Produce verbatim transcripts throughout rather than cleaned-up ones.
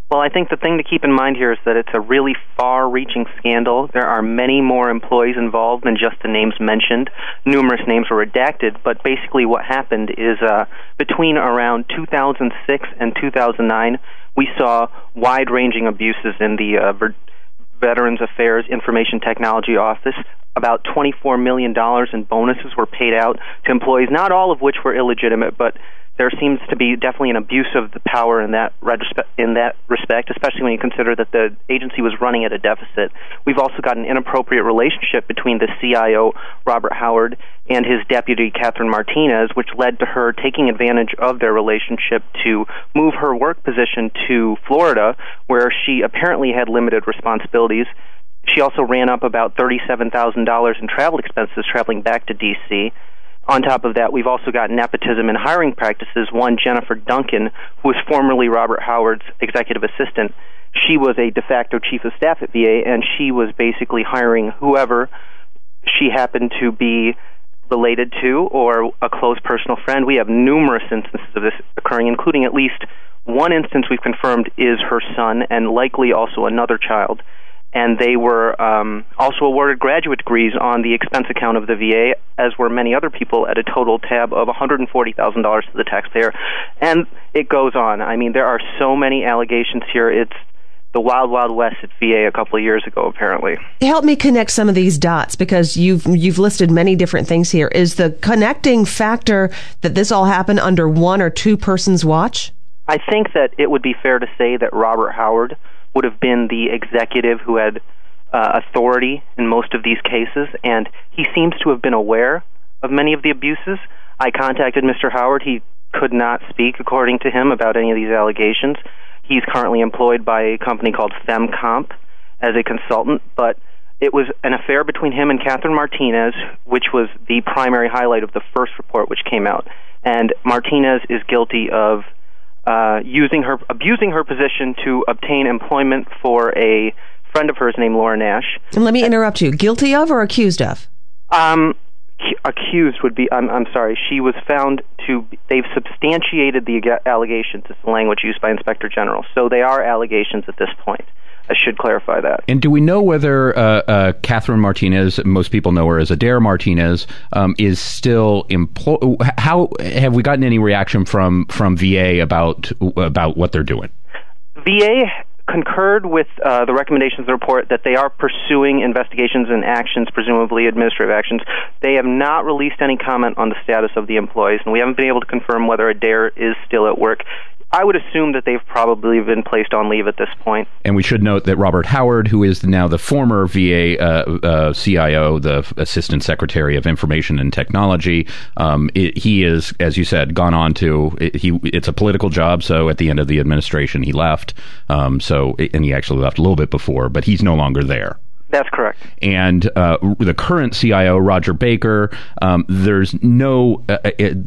Well, I think the thing to keep in mind here is that it's a really far-reaching scandal. There are many more employees involved than just the names mentioned. Numerous names were redacted, but basically what happened is uh, between around two thousand six and two thousand nine, we saw wide-ranging abuses in the uh, Ver- Veterans Affairs Information Technology Office. About twenty-four million dollars in bonuses were paid out to employees, not all of which were illegitimate, but there seems to be definitely an abuse of the power in that in that respect, especially when you consider that the agency was running at a deficit. We've also got an inappropriate relationship between the C I O, Robert Howard, and his deputy, Catherine Martinez, which led to her taking advantage of their relationship to move her work position to Florida, where she apparently had limited responsibilities. She also ran up about thirty-seven thousand dollars in travel expenses traveling back to D C On top of that, we've also got nepotism in hiring practices. One, Jennifer Duncan, who was formerly Robert Howard's executive assistant. She was a de facto chief of staff at V A, and she was basically hiring whoever she happened to be related to or a close personal friend. We have numerous instances of this occurring, including at least one instance we've confirmed is her son and likely also another child. And they were um, also awarded graduate degrees on the expense account of the V A, as were many other people, at a total tab of one hundred forty thousand dollars to the taxpayer. And it goes on. I mean, there are so many allegations here. It's the wild, wild west at V A a couple of years ago, apparently. Help me connect some of these dots, because you've you've listed many different things here. Is the connecting factor that this all happened under one or two persons' watch? I think that it would be fair to say that Robert Howard would have been the executive who had uh, authority in most of these cases, and he seems to have been aware of many of the abuses. I contacted Mister Howard. He could not speak, according to him, about any of these allegations. He's currently employed by a company called FemComp as a consultant, but it was an affair between him and Catherine Martinez, which was the primary highlight of the first report which came out. And Martinez is guilty of Uh, using her, abusing her position to obtain employment for a friend of hers named Laura Nash. And let me interrupt you. Guilty of or accused of? Um, cu- accused would be. I'm, I'm sorry. She was found to. They've substantiated the allegations. It's the language used by Inspector General. So they are allegations at this point. I should clarify that. And do we know whether uh, uh, Catherine Martinez, most people know her as Adair Martinez, um, is still employed? How have we gotten any reaction from, from V A about about what they're doing? V A concurred with uh, the recommendations of the report that they are pursuing investigations and actions, presumably administrative actions. They have not released any comment on the status of the employees, and we haven't been able to confirm whether Adair is still at work. I would assume that they've probably been placed on leave at this point. And we should note that Robert Howard, who is now the former V A uh, uh, C I O, the Assistant Secretary of Information and Technology, um, it, he is, as you said, gone on to, it, he. it's a political job, so at the end of the administration he left. Um, so, and he actually left a little bit before, but he's no longer there. That's correct. And uh, the current C I O, Roger Baker, um, there's no, uh, it,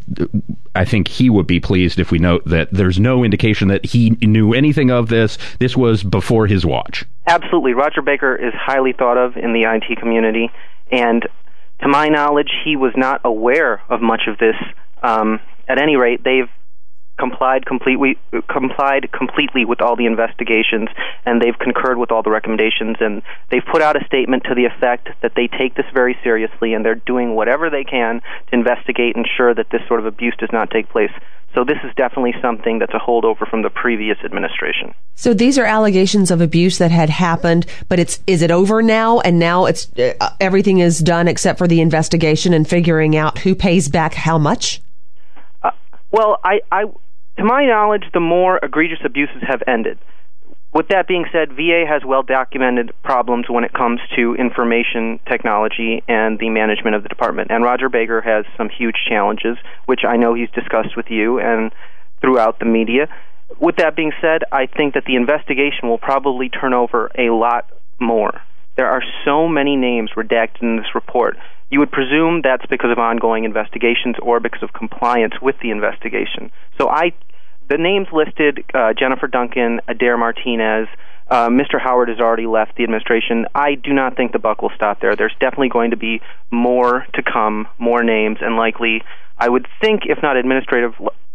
I think he would be pleased if we note that there's no indication that he knew anything of this. This was before his watch. Absolutely. Roger Baker is highly thought of in the I T community, and to my knowledge, he was not aware of much of this. Um, at any rate, they've complied completely complied completely with all the investigations, and they've concurred with all the recommendations, and they've put out a statement to the effect that they take this very seriously, and they're doing whatever they can to investigate and ensure that this sort of abuse does not take place. So this is definitely something that's a holdover from the previous administration. So these are allegations of abuse that had happened, but it's is it over now? And now it's uh, everything is done except for the investigation and figuring out who pays back how much? Uh, well, I, I, to my knowledge, the more egregious abuses have ended. With that being said, V A has well-documented problems when it comes to information technology and the management of the department. And Roger Baker has some huge challenges, which I know he's discussed with you and throughout the media. With that being said, I think that the investigation will probably turn over a lot more. There are so many names redacted in this report. You would presume that's because of ongoing investigations or because of compliance with the investigation. So I... The names listed, uh, Jennifer Duncan, Adair Martinez, uh, Mister Howard has already left the administration. I do not think the buck will stop there. There's definitely going to be more to come, more names, and likely, I would think, if not administrative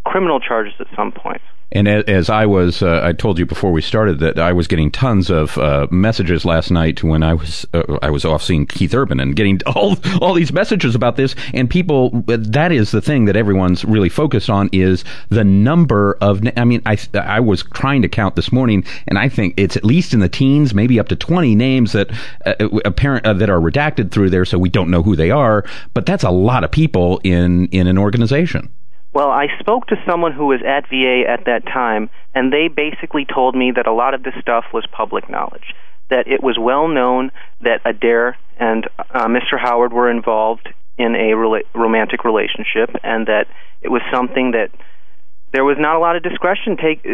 criminal charges at some point. And as I was, uh, I told you before we started that I was getting tons of uh, messages last night when I was uh, I was off seeing Keith Urban and getting all all these messages about this. And people, that is the thing that everyone's really focused on, is the number of. I mean, I I was trying to count this morning, and I think it's at least in the teens, maybe up to twenty names that uh, apparent uh, that are redacted through there, so we don't know who they are. But that's a lot of people in in an organization. Well, I spoke to someone who was at V A at that time, and they basically told me that a lot of this stuff was public knowledge, that it was well known that Adair and uh, Mister Howard were involved in a rela- romantic relationship, and that it was something that there was not a lot of discretion take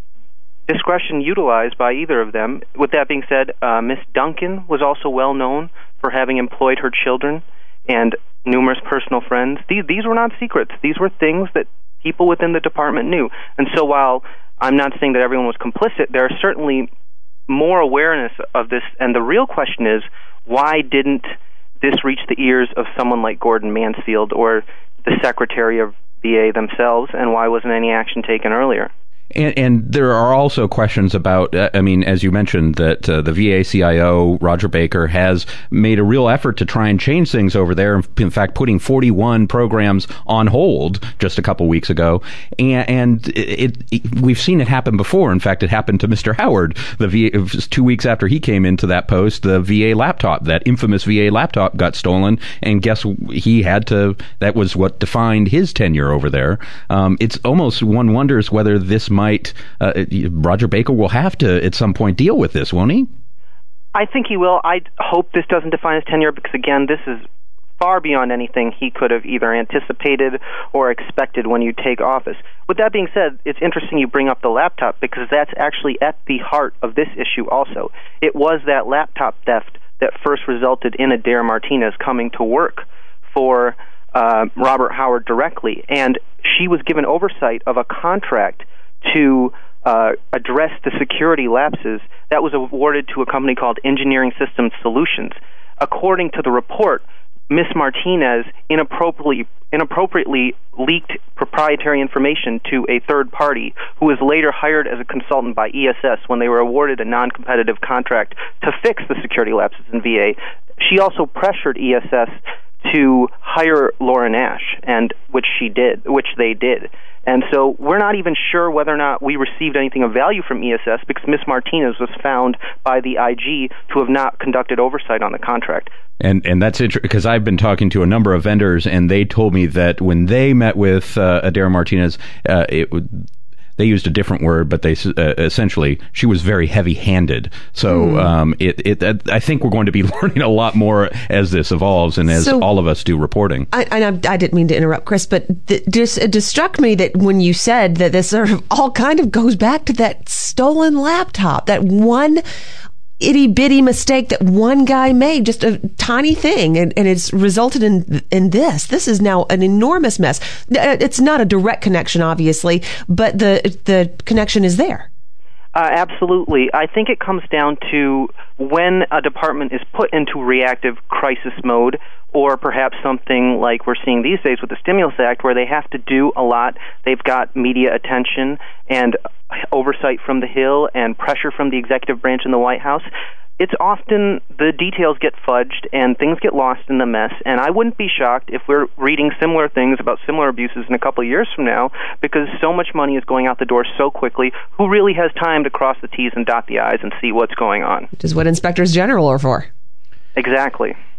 discretion utilized by either of them. With that being said, uh, Miss Duncan was also well known for having employed her children and numerous personal friends. These these were not secrets. These were things that people within the department knew. And so while I'm not saying that everyone was complicit, there is certainly more awareness of this. And the real question is, why didn't this reach the ears of someone like Gordon Mansfield or the Secretary of V A themselves, and why wasn't any action taken earlier? And, and there are also questions about, uh, I mean, as you mentioned, that uh, the V A C I O, Roger Baker, has made a real effort to try and change things over there. In fact, putting forty-one programs on hold just a couple weeks ago. And, and it, it, we've seen it happen before. In fact, it happened to Mister Howard. The V A, it was two weeks after he came into that post, the V A laptop, that infamous V A laptop, got stolen. And guess he had to, that was what defined his tenure over there. Um, it's almost, one wonders whether this might, uh, Roger Baker will have to at some point deal with this, won't he? I think he will. I hope this doesn't define his tenure, because again, this is far beyond anything he could have either anticipated or expected when you take office. With that being said, it's interesting you bring up the laptop, because that's actually at the heart of this issue also. It was that laptop theft that first resulted in Adair Martinez coming to work for uh, Robert Howard directly, and she was given oversight of a contract to uh, address the security lapses that was awarded to a company called Engineering Systems Solutions. According to the report, Miz Martinez inappropriately, inappropriately leaked proprietary information to a third party who was later hired as a consultant by E S S when they were awarded a non-competitive contract to fix the security lapses in V A. She also pressured E S S to hire Laura Nash, and which she did, which they did. And so we're not even sure whether or not we received anything of value from E S S, because Miz Martinez was found by the I G to have not conducted oversight on the contract. And and that's interesting, because I've been talking to a number of vendors, and they told me that when they met with uh, Adair Martinez, uh, it would. They used a different word, but they uh, essentially, she was very heavy-handed. So mm. um, it, it, I think we're going to be learning a lot more as this evolves and as so, all of us do reporting. I, I, I didn't mean to interrupt, Chris, but th- this, it just struck me that when you said that this sort of all kind of goes back to that stolen laptop, that one itty-bitty mistake that one guy made, just a tiny thing, and, and it's resulted in in this. This is now an enormous mess. It's not a direct connection, obviously, but the the connection is there. Uh, absolutely. I think it comes down to when a department is put into reactive crisis mode, or perhaps something like we're seeing these days with the Stimulus Act, where they have to do a lot. They've got media attention and oversight from the Hill and pressure from the executive branch in the White House. It's often the details get fudged and things get lost in the mess, and I wouldn't be shocked if we're reading similar things about similar abuses in a couple of years from now, because so much money is going out the door so quickly. Who really has time to cross the T's and dot the I's and see what's going on? Which is what inspectors general are for. Exactly.